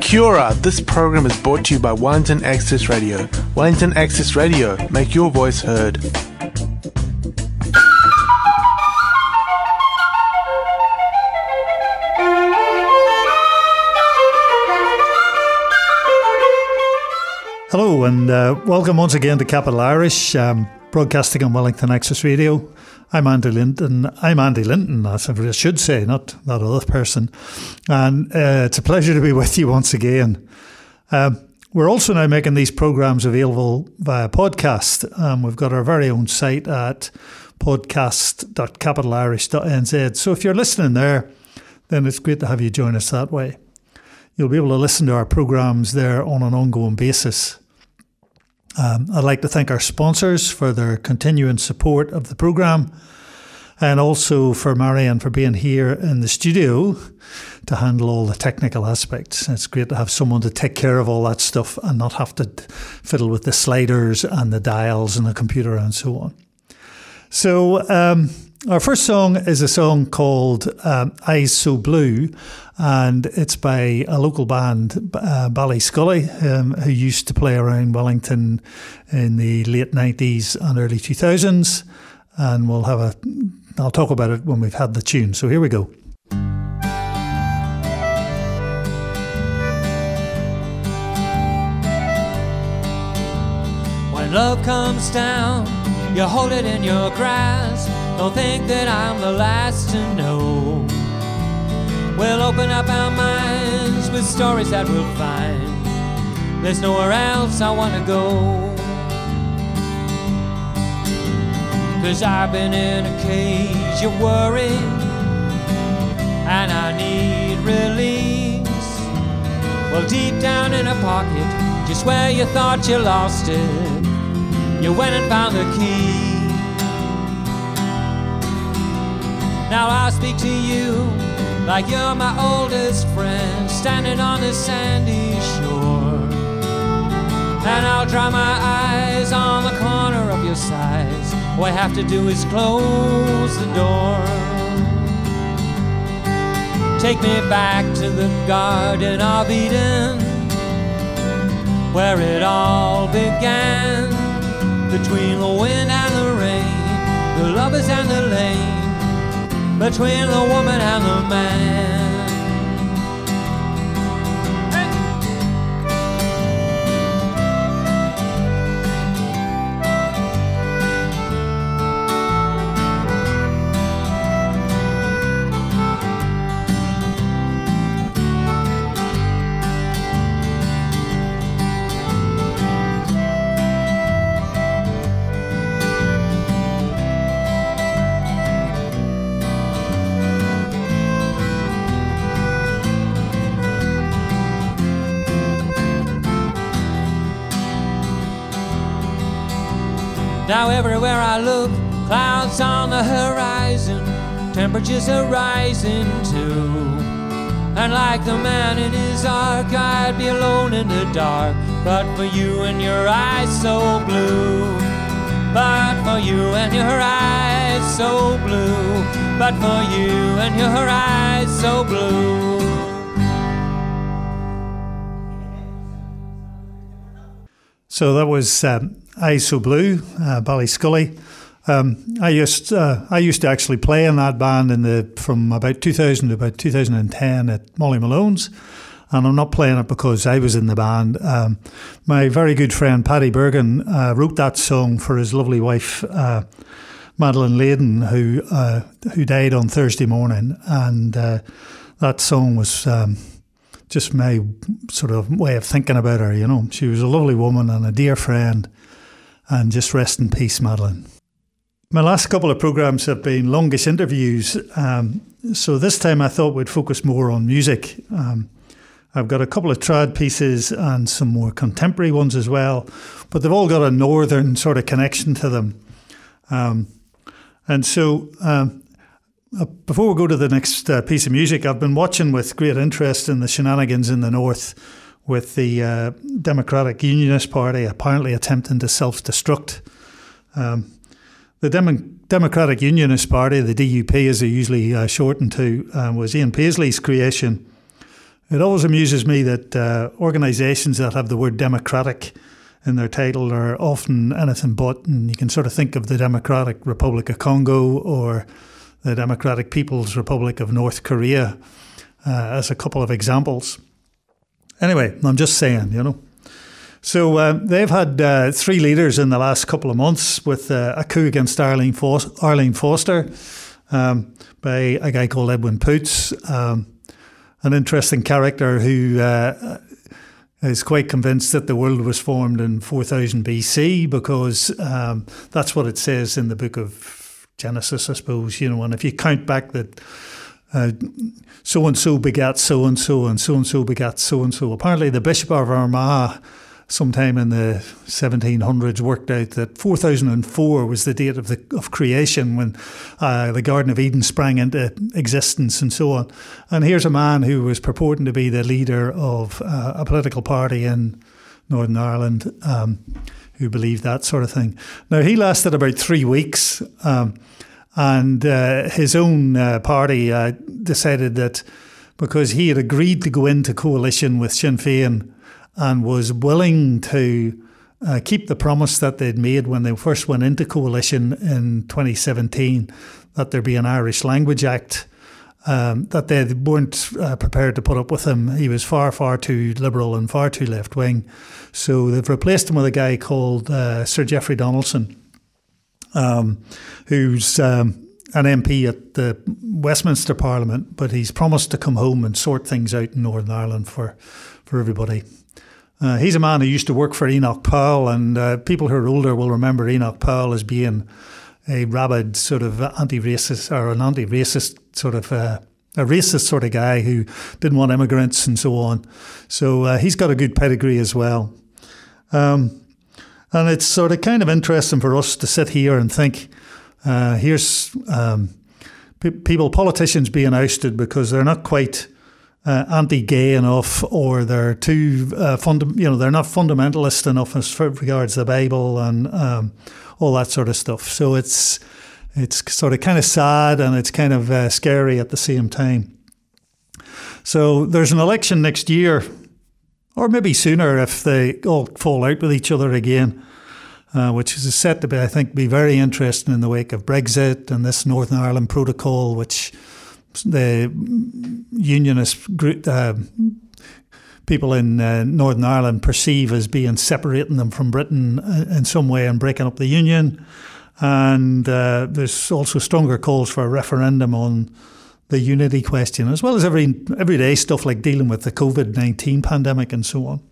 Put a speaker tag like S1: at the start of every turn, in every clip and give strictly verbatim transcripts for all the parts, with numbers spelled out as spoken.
S1: Kia ora, this program is brought to you by Wellington Access Radio. Wellington Access Radio, make your voice heard.
S2: Hello and uh, welcome once again to Capital Irish, um, broadcasting on Wellington Access Radio. I'm Andy Linton. I'm Andy Linton, as I should say, not that other person. And uh, it's a pleasure to be with you once again. Um, we're also now making these programmes available via podcast. Um, we've got our very own site at podcast dot capital irish dot n z. So if you're listening there, then it's great to have you join us that way. You'll be able to listen to our programmes there on an ongoing basis. Um, I'd like to thank our sponsors for their continuing support of the programme, and also for Marianne for being here in the studio to handle all the technical aspects. It's great to have someone to take care of all that stuff and not have to fiddle with the sliders and the dials and the computer and so on. So um, our first song is a song called um, Eyes So Blue, and it's by a local band, uh, Ballyscully, um, who used to play around Wellington in the late nineties and early two thousands. And we'll have a, I'll talk about it when we've had the tune. So here we go.
S3: When love comes down, you hold it in your grasp. Don't think that I'm the last to know. We'll open up our minds with stories that we'll find. There's nowhere else I want to go. 'Cause I've been in a cage of worry, and I need release. Well, deep down in a pocket, just where you thought you lost it, you went and found the key. Now I'll speak to you like you're my oldest friend, standing on the sandy shore. And I'll dry my eyes on the corner of your sides. All I have to do is close the door. Take me back to the Garden of Eden, where it all began. Between the wind and the rain, the lovers and the lane, between the woman and the man. Now everywhere I look, clouds on the horizon, temperatures are rising too. And like the man in his ark, I'd be alone in the dark, but for you and your eyes so blue. But for you and your eyes so blue. But for you and your eyes so blue.
S2: So that was um, Eyes So Blue, uh, Ballyscully. Um, I used uh, I used to actually play in that band in the from about two thousand to about two thousand ten at Molly Malone's, and I'm not playing it because I was in the band. Um, my very good friend Paddy Bergen uh, wrote that song for his lovely wife uh, Madeline Layden, who uh, who died on Thursday morning, and uh, that song was. Um, Just my sort of way of thinking about her, you know. She was a lovely woman and a dear friend, and just rest in peace, Madeline. My last couple of programmes have been longish interviews, um, so this time I thought we'd focus more on music. Um, I've got a couple of trad pieces and some more contemporary ones as well, but they've all got a northern sort of connection to them. Um, and so... Um, Uh, before we go to the next uh, piece of music, I've been watching with great interest in the shenanigans in the north with the uh, Democratic Unionist Party apparently attempting to self-destruct. Um, the Dem- Democratic Unionist Party, the D U P as they're usually uh, shortened to, uh, was Ian Paisley's creation, it always amuses me that uh, organisations that have the word democratic in their title are often anything but, and you can sort of think of the Democratic Republic of Congo or the Democratic People's Republic of North Korea uh, as a couple of examples. Anyway, I'm just saying, you know. So uh, they've had uh, three leaders in the last couple of months with uh, a coup against Arlene, Fos- Arlene Foster um, by a guy called Edwin Poots, um, an interesting character who uh, is quite convinced that the world was formed in four thousand B C because um, that's what it says in the book of Genesis, I suppose. You know, and if you count back that uh, so-and-so begat so-and-so and so-and-so begat so-and-so, apparently the Bishop of Armagh sometime in the seventeen hundreds worked out that four thousand four was the date of the of creation when uh, the Garden of Eden sprang into existence and so on. And here's a man who was purporting to be the leader of uh, a political party in Northern Ireland um, who believed that sort of thing. Now, he lasted about three weeks um, and uh, his own uh, party uh, decided that because he had agreed to go into coalition with Sinn Féin and was willing to uh, keep the promise that they'd made when they first went into coalition in twenty seventeen, that there'd be an Irish Language Act, um, that they weren't uh, prepared to put up with him. He was far, far too liberal and far too left-wing. So they've replaced him with a guy called uh, Sir Geoffrey Donaldson, um, who's um, an M P at the Westminster Parliament, but he's promised to come home and sort things out in Northern Ireland for, for everybody. Uh, he's a man who used to work for Enoch Powell, and uh, people who are older will remember Enoch Powell as being a rabid sort of anti-racist or an anti-racist sort of uh, a racist sort of guy who didn't want immigrants and so on. So uh, he's got a good pedigree as well. Um, and it's sort of kind of interesting for us to sit here and think, uh, here's um, pe- people, politicians being ousted because they're not quite Uh, anti-gay enough, or they're too uh, funda- you know, they're not fundamentalist enough as regards the Bible and um, all that sort of stuff. So it's it's sort of kind of sad and it's kind of uh, scary at the same time. So there's an election next year, or maybe sooner if they all fall out with each other again, uh, which is set to be, I think, be very interesting in the wake of Brexit and this Northern Ireland Protocol, which the unionist group, uh, people in uh, Northern Ireland perceive as being separating them from Britain in some way and breaking up the union. And uh, there's also stronger calls for a referendum on the unity question, as well as every everyday stuff like dealing with the COVID nineteen pandemic and so on.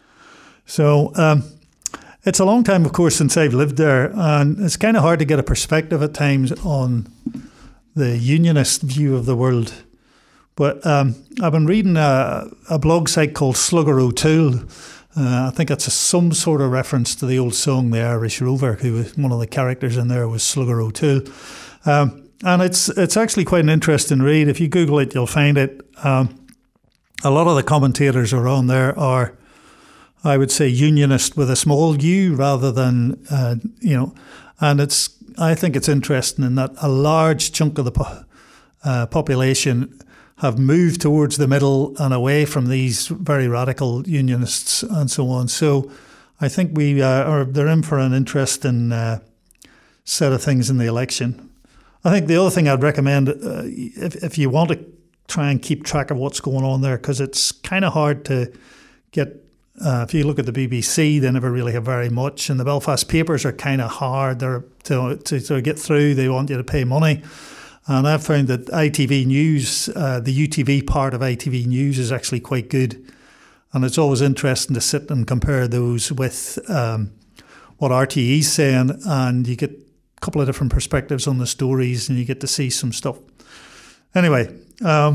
S2: So um, it's a long time, of course, since I've lived there, and it's kind of hard to get a perspective at times on the unionist view of the world. But um, I've been reading a, a blog site called Slugger O'Toole. Uh, I think it's a, some sort of reference to the old song, The Irish Rover, who was one of the characters in there was Slugger O'Toole. Um, and it's it's actually quite an interesting read. If you Google it, you'll find it. Um, a lot of the commentators around there are, I would say, unionist with a small u rather than, uh, you know, and it's, I think it's interesting in that a large chunk of the po- uh, population have moved towards the middle and away from these very radical unionists and so on. So I think we uh, are they're in for an interesting uh, set of things in the election. I think the other thing I'd recommend, uh, if, if you want to try and keep track of what's going on there, because it's kind of hard to get. Uh, if you look at the B B C, they never really have very much, and the Belfast papers are kind of hard. They're to, to to get through. They want you to pay money, and I've found that I T V News, uh, the U T V part of I T V News, is actually quite good, and it's always interesting to sit and compare those with um, what R T E's saying, and you get a couple of different perspectives on the stories, and you get to see some stuff. Anyway, um,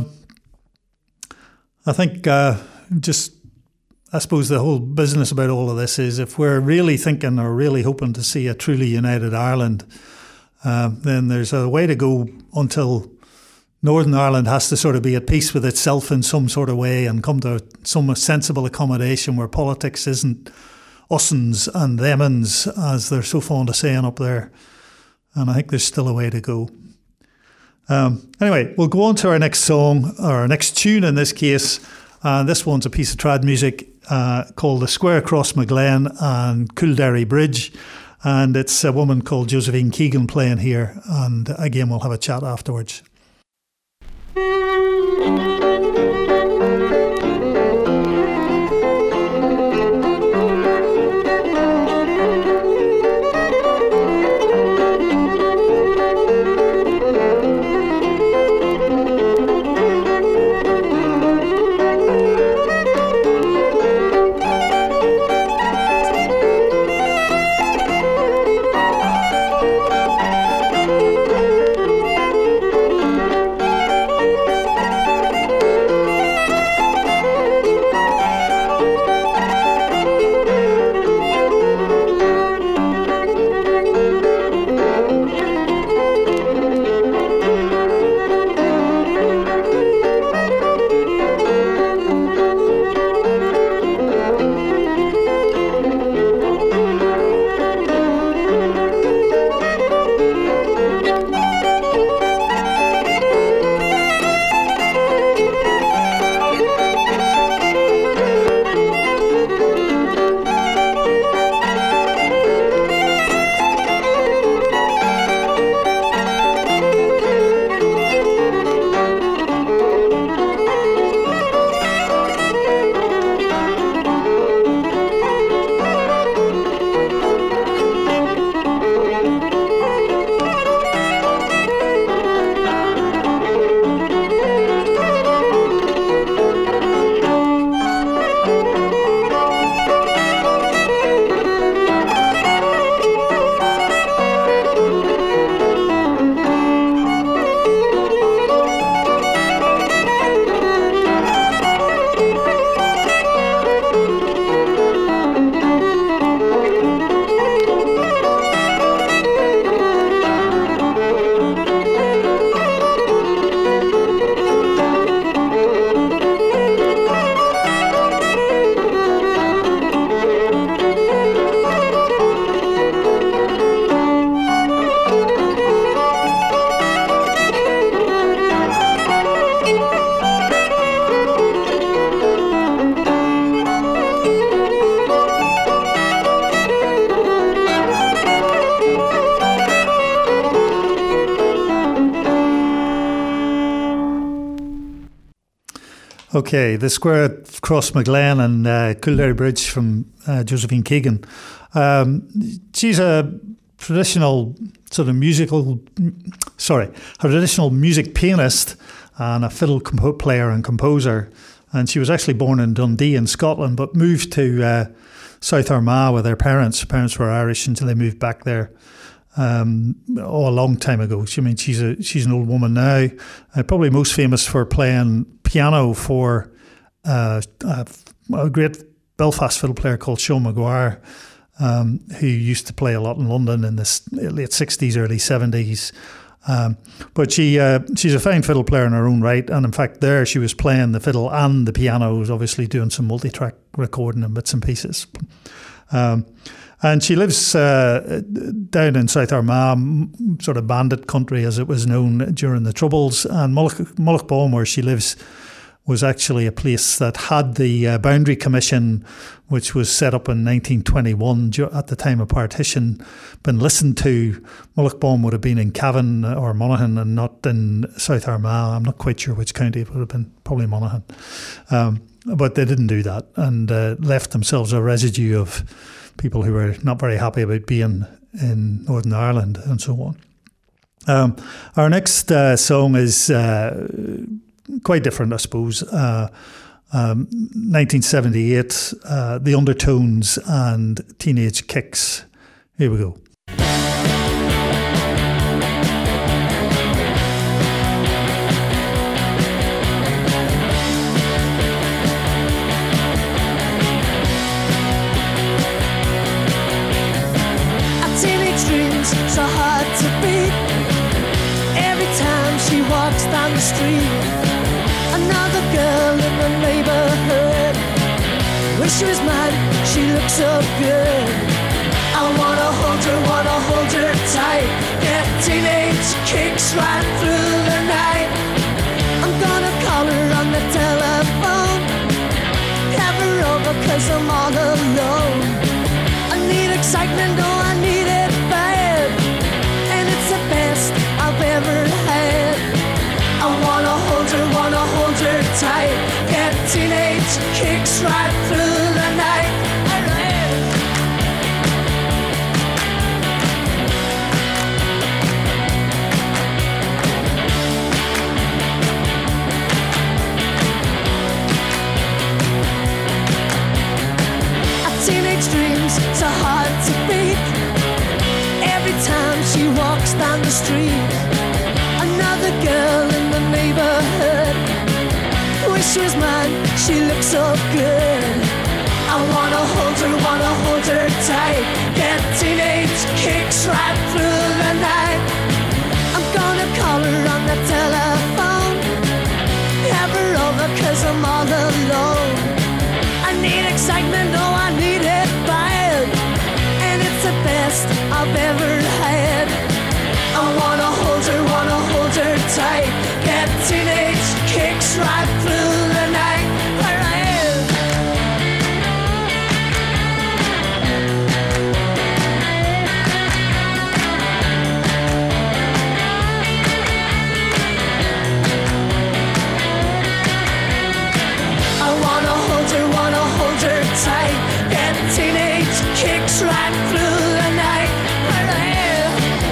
S2: I think uh, just. I suppose the whole business about all of this is if we're really thinking or really hoping to see a truly united Ireland, uh, then there's a way to go until Northern Ireland has to sort of be at peace with itself in some sort of way and come to some sensible accommodation where politics isn't us'ns and them'ns, as they're so fond of saying up there. And I think there's still a way to go. Um, anyway, we'll go on to our next song, or our next tune in this case. And this one's a piece of trad music uh, called The Square Across Maglen and Coolderry Bridge. And it's a woman called Josephine Keegan playing here. And again, we'll have a chat afterwards. Okay, The Square Across Maglen and uh, Coolderry Bridge from uh, Josephine Keegan. Um, she's a traditional sort of musical, sorry, a traditional music pianist and a fiddle comp- player and composer. And she was actually born in Dundee in Scotland, but moved to uh, South Armagh with her parents. Her parents were Irish until they moved back there. Um, oh, a long time ago. I mean, she's a she's an old woman now. Uh, probably most famous for playing piano for uh, a, a great Belfast fiddle player called Sean Maguire, um, who used to play a lot in London in the late sixties, early seventies. Um, but she uh, she's a fine fiddle player in her own right, and in fact, there she was playing the fiddle and the piano, was obviously doing some multi-track recording and bits and pieces. Um, And she lives uh, down in South Armagh, sort of bandit country as it was known during the Troubles. And Mullaghbawn, where she lives, was actually a place that had the uh, Boundary Commission, which was set up in nineteen twenty-one at the time of partition, been listened to. Mullaghbawn would have been in Cavan or Monaghan and not in South Armagh. I'm not quite sure which county. It would have been probably Monaghan. Um, but they didn't do that and uh, left themselves a residue of people who were not very happy about being in Northern Ireland and so on. Um, our next uh, song is uh, quite different, I suppose. Uh, um, nineteen seventy-eight, uh, The Undertones and Teenage Kicks. Here we go.
S4: So hard to beat. Every time she walks down the street, another girl in the neighborhood. When she was mad, she looked so good. I wanna hold her, wanna hold her tight. Get teenage kicks right through the night. I'm gonna call her on the telephone. tight, get teenage kicks right through the night. Teenage dreams so hard to beat. Every time she walks down the street, another girl in the neighborhood. Wish she was mine, she looks so good. I wanna hold her, wanna hold her tight, get teenage kicks right through the night. I'm gonna call her on the telephone, have her over cause I'm all alone. I need excitement, oh I need it bad, and it's the best I've ever had. I wanna hold her, wanna hold her tight, get teenage kicks right through the night. Where I am. I wanna hold her, wanna hold her tight, get teenage kicks right through the night. Where I am.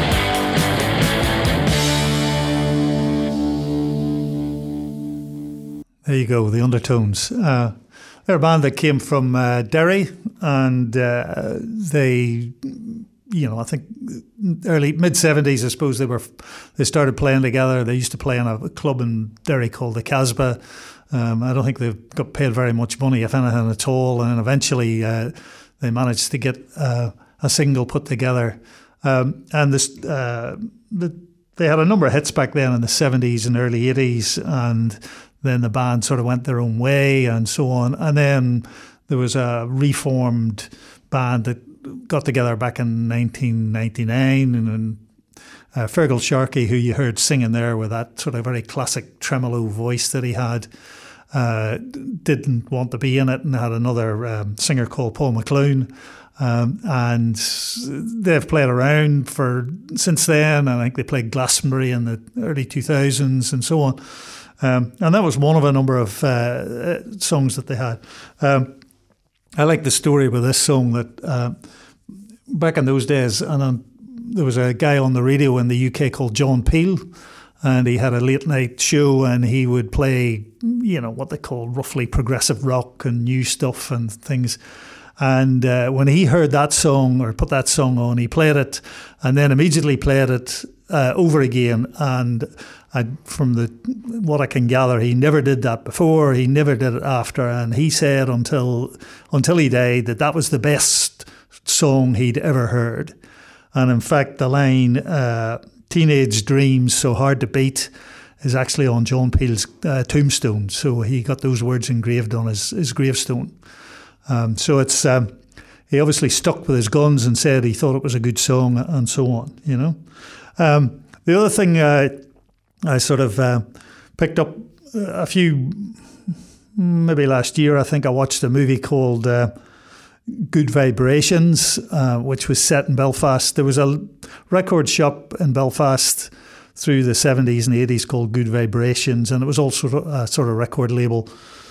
S2: There you go, the Undertones. Uh, they're a band that came from uh, Derry, and uh, they, you know, I think early mid seventies, I suppose they were. They started playing together. They used to play in a club in Derry called the Casbah. Um, I don't think they got paid very much money, if anything at all. And eventually, uh, they managed to get uh, a single put together. Um, and this, uh, the, they had a number of hits back then in the seventies and early eighties, and then the band sort of went their own way and so on. And then there was a reformed band that got together back in nineteen ninety-nine, and, and uh, Fergal Sharkey, who you heard singing there with that sort of very classic tremolo voice that he had, uh, didn't want to be in it and had another um, singer called Paul McClune. Um, and they've played around for since then. I think they played Glastonbury in the early two thousands and so on. Um, and that was one of a number of uh, songs that they had. Um, I like the story with this song that uh, back in those days, and um, there was a guy on the radio in the U K called John Peel, and he had a late night show, and he would play, you know, what they call roughly progressive rock and new stuff and things. And uh, when he heard that song or put that song on, he played it and then immediately played it uh, over again. And I, from the what I can gather, he never did that before. He never did it after. And he said until until he died that that was the best song he'd ever heard. And in fact, the line uh, "Teenage dreams so hard to beat" is actually on John Peel's uh, tombstone. So he got those words engraved on his, his gravestone. Um, so it's um, he obviously stuck with his guns and said he thought it was a good song and so on, you know. Um, the other thing uh, I sort of uh, picked up a few, maybe last year, I think I watched a movie called uh, Good Vibrations, uh, which was set in Belfast. There was a record shop in Belfast through the seventies and eighties called Good Vibrations, and it was also a sort of record label.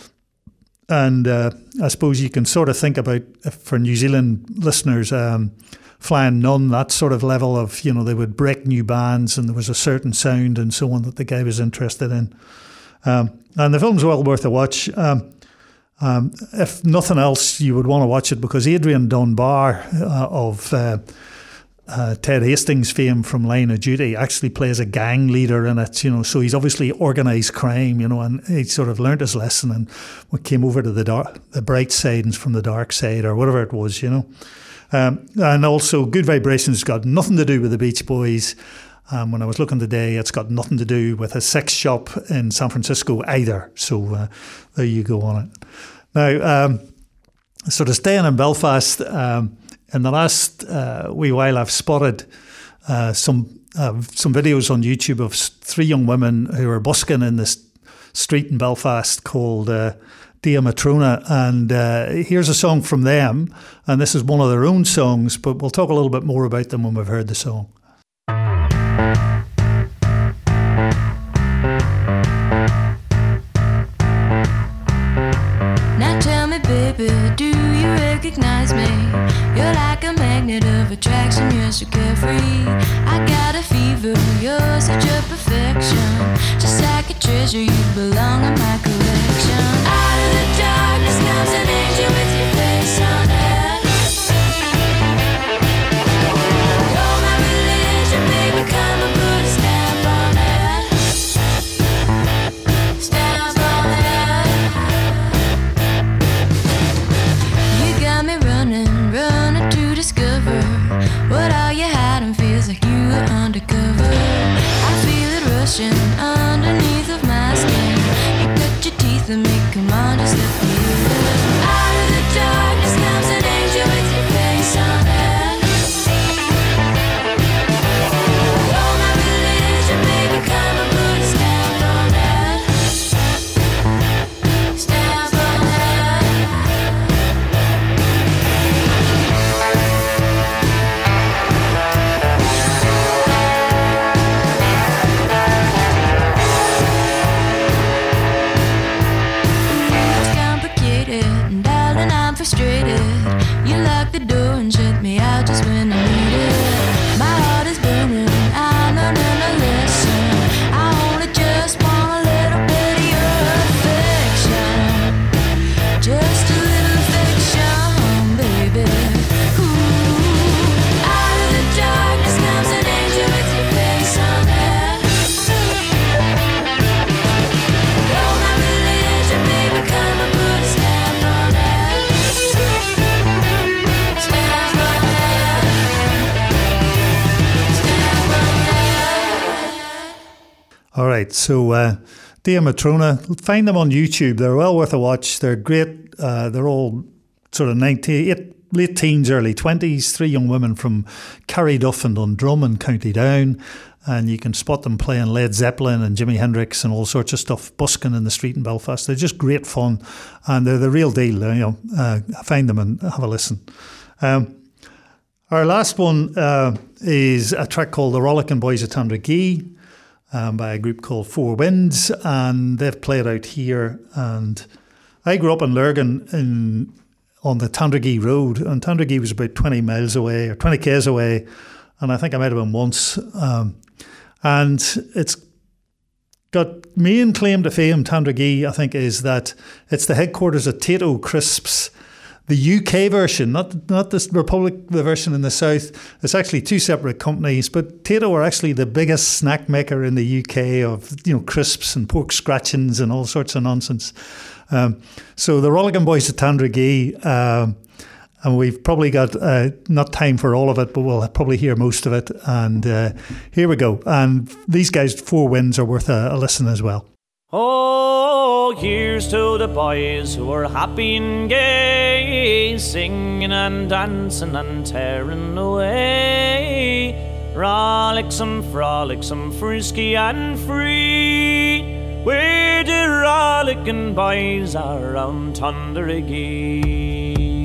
S2: And uh, I suppose you can sort of think about, for New Zealand listeners, um, Flying Nun, that sort of level of, you know, they would break new bands and there was a certain sound and so on that the guy was interested in. Um, and the film's well worth a watch. Um, um, if nothing else, you would want to watch it because Adrian Dunbar uh, of uh, uh, Ted Hastings fame from Line of Duty actually plays a gang leader in it, you know, so he's obviously organised crime, you know, and he sort of learnt his lesson and came over to the dark, the bright side and from the dark side or whatever it was, you know. Um, and also Good Vibrations got nothing to do with the Beach Boys. Um, when I was looking today, it's got nothing to do with a sex shop in San Francisco either. So uh, there you go on it. Now, um, sort of staying in Belfast, um, in the last uh, wee while, I've spotted uh, some uh, some videos on YouTube of three young women who are busking in this street in Belfast called uh, Dia Matrona. And uh, here's a song from them. And this is one of their own songs, but we'll talk a little bit more about them when we've heard the song.
S5: baby, do you recognize me? You're like a magnet of attraction, you're so carefree. I got a fever, you're such a perfection. Just like a treasure, you belong in my collection. Out of the darkness comes an angel with your face on it. You're my religion, baby, come and put a stamp on it. Stamp on it. You got me running, running to discover what all you hiding feels like you were undercover. I feel it rushing underneath of my skin. You cut your teeth and me, come on, just let me live. Out of the darkness comes an angel with your face on it. You're my religion, baby, come and put a stamp on it. Stamp on it. It's complicated, and darling, I'm frustrated. You lock the door and shut me out just when I need it. My heart is burning, I'm learning a lesson. I only just want a little bit of your affection. Just a little affection, baby. Ooh. Out of the darkness comes an angel with your face on it. You're my religion, baby, come and put a stamp on it. Stamp on it. Stamp on it.
S2: All right, so uh, Dia Matrona, find them on YouTube. They're well worth a watch. They're great. Uh, they're all sort of ninety-eight, late teens, early twenties. Three young women from Carryduff on Drum in County Down. And you can spot them playing Led Zeppelin and Jimi Hendrix and all sorts of stuff, busking in the street in Belfast. They're just great fun, and they're the real deal. You know, uh, find them and have a listen. Um, our last one uh, is a track called The Rollicking Boys of Tandragee, um, by a group called Four Winds, and they've played out here. And I grew up in Lurgan in on the Tandragee Road, and Tandragee was about twenty miles away or twenty k's away, and I think I might have been once. Um, and it's got main claim to fame, Tandragee, I think, is that it's the headquarters of Tato Crisps. The U K version, not not the Republic, the version in the South. It's actually two separate companies, but Tato are actually the biggest snack maker in the U K of, you know, crisps and pork scratchings and all sorts of nonsense. Um, so the Rollicking Boys of Tandragee, um, and we've probably got uh, not time for all of it, but we'll probably hear most of it. And uh, here we go. And these guys, Four Winds, are worth a, a listen as well.
S6: Oh, here's to the boys who are happy and gay, singing and dancing and tearing away. Rollicksome, frolicsome, frisky and free. We're the rollicking boys around Tandragee.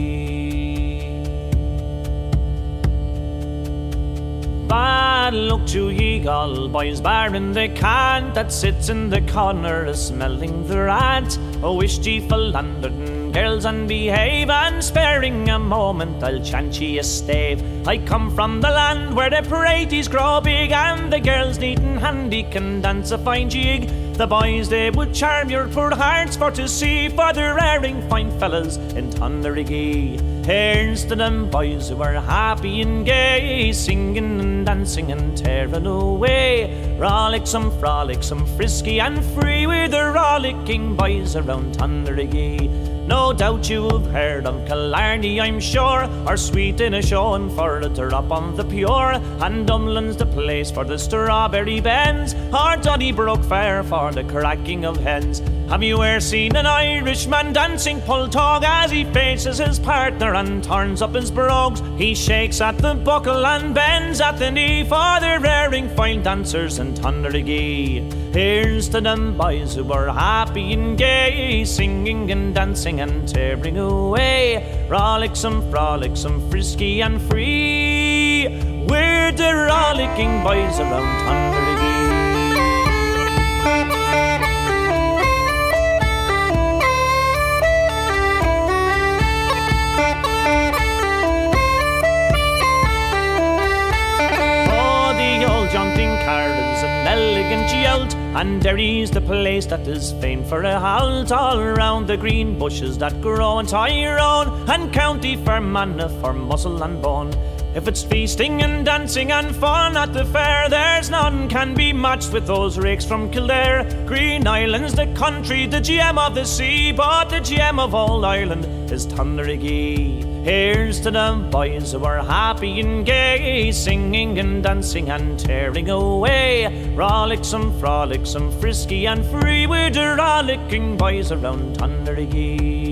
S6: Bad luck to ye all boys barring the cant that sits in the corner smelling the rat. Oh, wish ye philandered and girls and behave, and sparing a moment I'll chant ye a stave. I come from the land where the praties grow big, and the girls neat and handy can dance a fine jig. The boys they would charm your poor hearts for to see, for they're raring fine fellas in Tandragee. Here's to them boys who are happy and gay, singing and dancing and tearing away. Rollicksome, frolicsome, frisky and free, we're the rollicking boys around Tandragee. No doubt you've heard of Killarney, I'm sure, or sweet in a showing for a drop on the pure, and Dumlin's the place for the strawberry bends, or Donnybrook Fair for the cracking of hens. Have you e'er seen an Irishman dancing pull-tog as he faces his partner and turns up his brogues? He shakes at the buckle and bends at the knee for the raring fine dancers in Tandragee. Here's to them boys who are happy and gay, singing and dancing and tearing away. Rollicksome, frolicsome, frisky and free, we're the rollicking boys around Tandragee. And Derry's the place that is famed for a halt, all round the green bushes that grow in Tyrone, and County Fermanagh for muscle and bone. If it's feasting and dancing and fun at the fair, there's none can be matched with those rakes from Kildare. Green Island's the country, the gem of the sea, but the gem of all Ireland is Tunneragie. Here's to the boys who are happy and gay, singing and dancing and tearing away. Rollicksome, frolicsome, frisky and free, we're the rollicking boys around Tunneragie.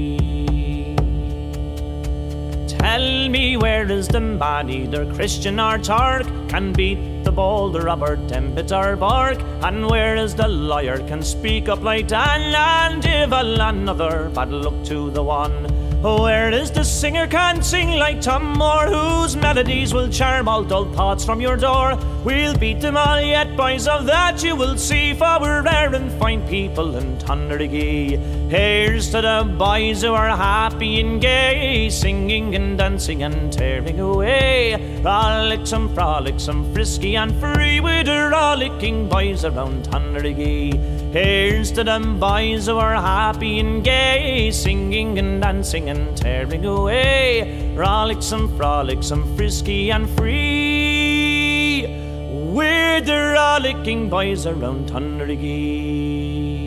S6: Tell me, where is the man, either Christian or Turk, can beat the boulder Robert Dembit or Bork? And where is the lawyer can speak up like Dan and give another bad look to the one? Where is the singer can sing like Tom Moore, whose melodies will charm all dull thoughts from your door? We'll beat them all yet, boys, of that you will see, for we're rare and fine people in Tunneragie. Here's to the boys who are happy and gay, singing and dancing and tearing away. Rollicksome, frolicsome, frisky and free, we're the rollicking boys around Tunneragie. Here's to them boys who are happy and gay, singing and dancing and tearing away. Rollicksome, frolicsome, frisky and free, we're the rollicking boys around Tunneragie.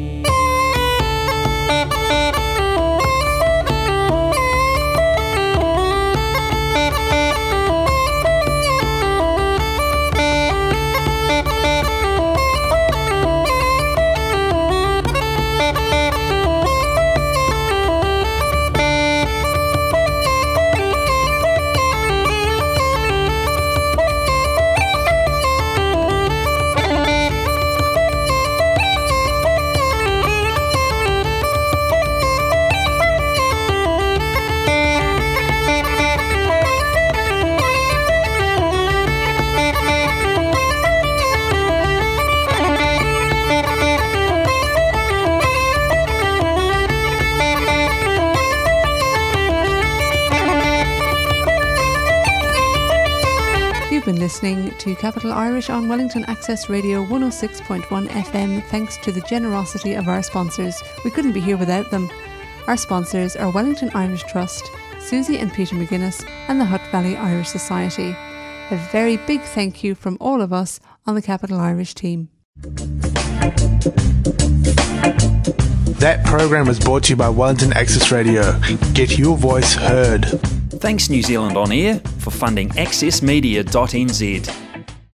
S7: Listening to Capital Irish on Wellington Access Radio one oh six point one F M, thanks to the generosity of our sponsors. We couldn't be here without them. Our sponsors are Wellington Irish Trust, Susie and Peter McGuinness, and the Hutt Valley Irish Society. A very big thank you from all of us on the Capital Irish team.
S1: That program was brought to you by Wellington Access Radio. Get your voice heard.
S8: Thanks New Zealand On Air for funding access media dot n z.